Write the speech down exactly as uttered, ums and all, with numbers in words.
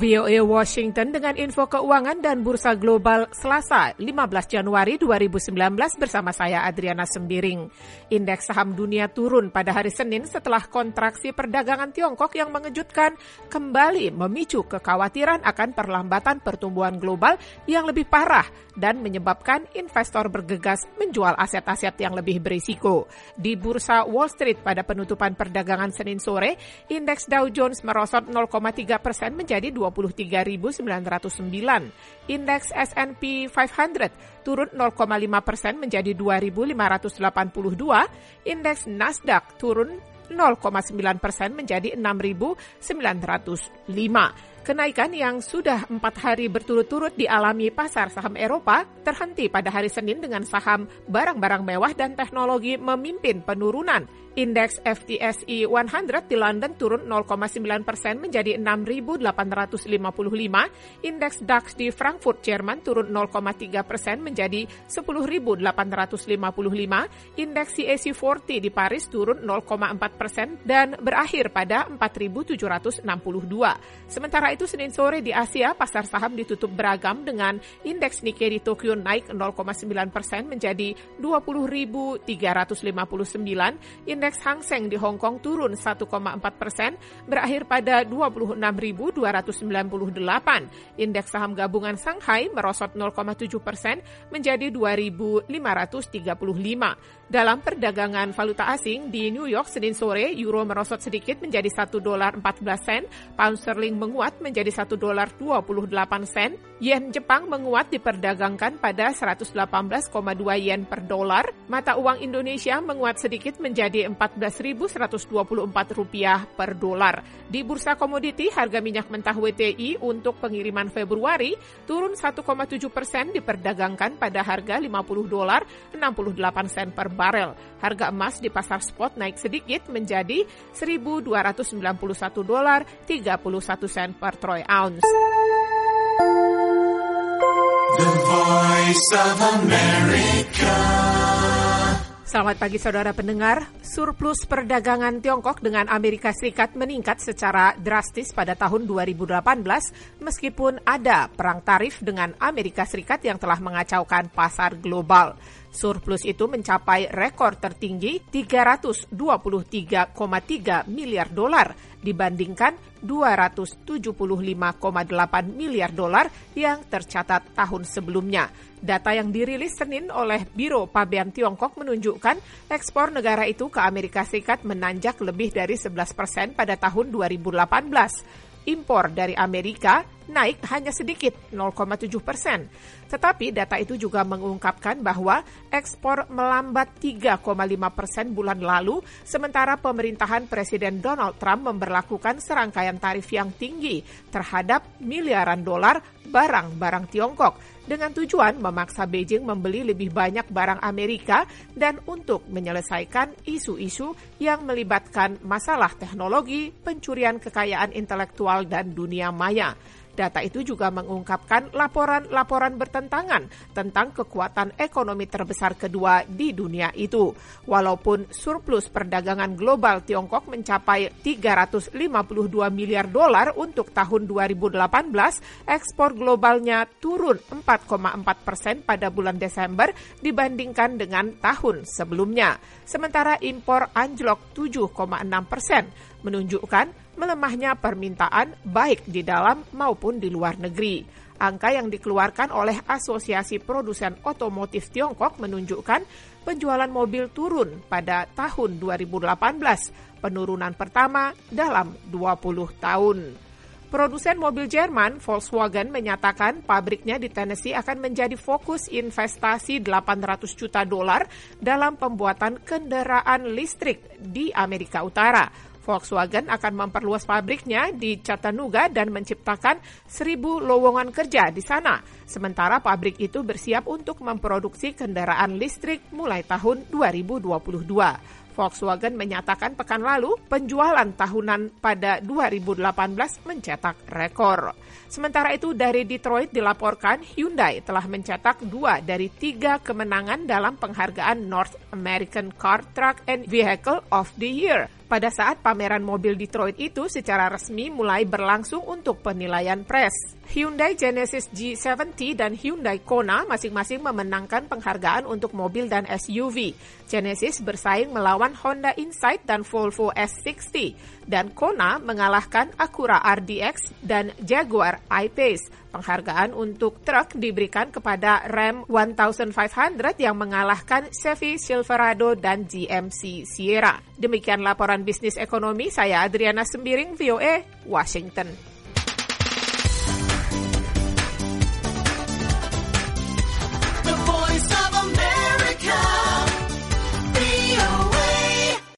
V O A Washington dengan info keuangan dan bursa global Selasa lima belas Januari dua ribu sembilan belas bersama saya Adriana Sembiring. Indeks saham dunia turun pada hari Senin setelah kontraksi perdagangan Tiongkok yang mengejutkan kembali memicu kekhawatiran akan perlambatan pertumbuhan global yang lebih parah dan menyebabkan investor bergegas menjual aset-aset yang lebih berisiko. Di bursa Wall Street pada penutupan perdagangan Senin sore, indeks Dow Jones merosot nol koma tiga persen menjadi dua puluh tiga ribu sembilan ratus sembilan. Indeks S and P lima ratus turun nol koma lima persen menjadi dua ribu lima ratus delapan puluh dua. Indeks Nasdaq turun nol koma sembilan persen menjadi enam ribu sembilan ratus lima. Kenaikan yang sudah empat hari berturut-turut dialami pasar saham Eropa terhenti pada hari Senin dengan saham barang-barang mewah dan teknologi memimpin penurunan. Indeks F T S E seratus di London turun nol koma sembilan persen menjadi enam ribu delapan ratus lima puluh lima. Indeks DAX di Frankfurt, Jerman turun nol koma tiga persen menjadi sepuluh ribu delapan ratus lima puluh lima. Indeks C A C empat puluh di Paris turun nol koma empat persen dan berakhir pada empat ribu tujuh ratus enam puluh dua. Sementara itu Senin sore di Asia, pasar saham ditutup beragam dengan indeks Nikkei di Tokyo naik nol koma sembilan persen menjadi dua puluh ribu tiga ratus lima puluh sembilan. Indeks Hang Seng di Hong Kong turun satu koma empat persen, berakhir pada dua puluh enam ribu dua ratus sembilan puluh delapan. Indeks saham gabungan Shanghai merosot nol koma tujuh persen menjadi dua ribu lima ratus tiga puluh lima. Dalam perdagangan valuta asing di New York Senin sore, euro merosot sedikit menjadi satu dolar empat belas sen, pound sterling menguat menjadi satu dolar dua puluh delapan sen, yen Jepang menguat diperdagangkan pada seratus delapan belas koma dua yen per dolar, mata uang Indonesia menguat sedikit menjadi empat belas ribu seratus dua puluh empat rupiah per dolar. Di bursa komoditi, harga minyak mentah W T I untuk pengiriman Februari turun satu koma tujuh persen diperdagangkan pada harga lima puluh dolar enam puluh delapan sen per barel. Harga emas di pasar spot naik sedikit menjadi seribu dua ratus sembilan puluh satu dolar tiga puluh satu sen per troy ounce. The Voice of America. Selamat pagi saudara pendengar. Surplus perdagangan Tiongkok dengan Amerika Serikat meningkat secara drastis pada tahun dua ribu delapan belas meskipun ada perang tarif dengan Amerika Serikat yang telah mengacaukan pasar global. Surplus itu mencapai rekor tertinggi tiga ratus dua puluh tiga koma tiga miliar dolar dibandingkan dua ratus tujuh puluh lima koma delapan miliar dolar yang tercatat tahun sebelumnya. Data yang dirilis Senin oleh Biro Pabean Tiongkok menunjukkan ekspor negara itu ke Amerika Serikat menanjak lebih dari sebelas persen pada tahun dua ribu delapan belas. Impor dari Amerika naik hanya sedikit, nol koma tujuh persen. Tetapi data itu juga mengungkapkan bahwa ekspor melambat tiga koma lima persen bulan lalu, sementara pemerintahan Presiden Donald Trump memberlakukan serangkaian tarif yang tinggi terhadap miliaran dolar barang-barang Tiongkok dengan tujuan memaksa Beijing membeli lebih banyak barang Amerika dan untuk menyelesaikan isu-isu yang melibatkan masalah teknologi, pencurian kekayaan intelektual, dan dunia maya. Data itu juga mengungkapkan laporan-laporan bertentangan tentang kekuatan ekonomi terbesar kedua di dunia itu. Walaupun surplus perdagangan global Tiongkok mencapai tiga ratus lima puluh dua miliar dolar untuk tahun dua ribu delapan belas, ekspor globalnya turun empat koma empat persen pada bulan Desember dibandingkan dengan tahun sebelumnya. Sementara impor anjlok tujuh koma enam persen, menunjukkan melemahnya permintaan baik di dalam maupun di luar negeri. Angka yang dikeluarkan oleh Asosiasi Produsen Otomotif Tiongkok menunjukkan penjualan mobil turun pada tahun dua ribu delapan belas, penurunan pertama dalam dua puluh tahun. Produsen mobil Jerman, Volkswagen, menyatakan pabriknya di Tennessee akan menjadi fokus investasi delapan ratus juta dolar dalam pembuatan kendaraan listrik di Amerika Utara. Volkswagen akan memperluas pabriknya di Chattanooga dan menciptakan seribu lowongan kerja di sana. Sementara pabrik itu bersiap untuk memproduksi kendaraan listrik mulai tahun dua ribu dua puluh dua. Volkswagen menyatakan pekan lalu penjualan tahunan pada dua ribu delapan belas mencetak rekor. Sementara itu dari Detroit dilaporkan Hyundai telah mencetak dua dari tiga kemenangan dalam penghargaan North American Car, Truck and Vehicle of the Year. Pada saat pameran mobil Detroit itu secara resmi mulai berlangsung untuk penilaian press. Hyundai Genesis G tujuh puluh dan Hyundai Kona masing-masing memenangkan penghargaan untuk mobil dan S U V. Genesis bersaing melawan Honda Insight dan Volvo S enam puluh, dan Kona mengalahkan Acura R D X dan Jaguar I-Pace. Penghargaan untuk truk diberikan kepada Ram lima ratus yang mengalahkan Chevy Silverado dan G M C Sierra. Demikian laporan bisnis ekonomi, saya Adriana Sembiring, V O A, Washington.